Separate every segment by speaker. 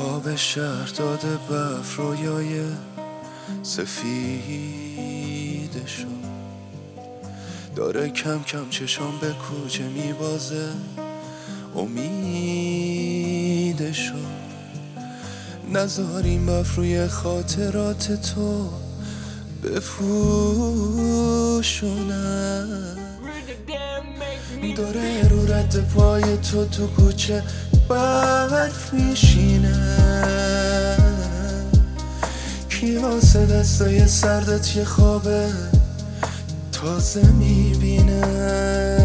Speaker 1: آب شهر داده برف رویای سفیدشو داره کم کم چشام به کوچه میبازه امیدشو نذاریم برف روی خاطرات تو بپوشونن داره رو رد پای تو کوچه برف میشینه کی واسه دستای سردت یه خواب تازه میبینه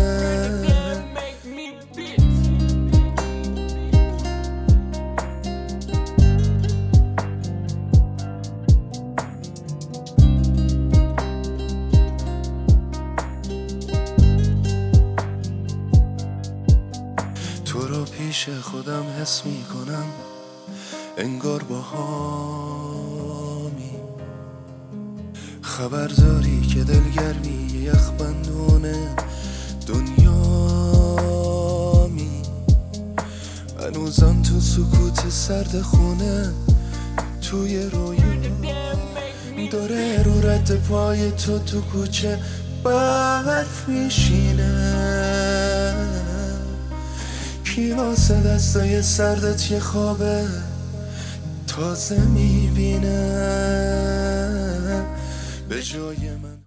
Speaker 1: تو رو پیش خودم حس میکنم انگار با هامی خبر داری که دلگرمی یخبندون دنیامی هنوزم تو سکوت سرد خونه توی رویا داره رو رد پای تو کوچه برف میشینه کی واسه دستای سردت یه خواب تازه میبینه به جای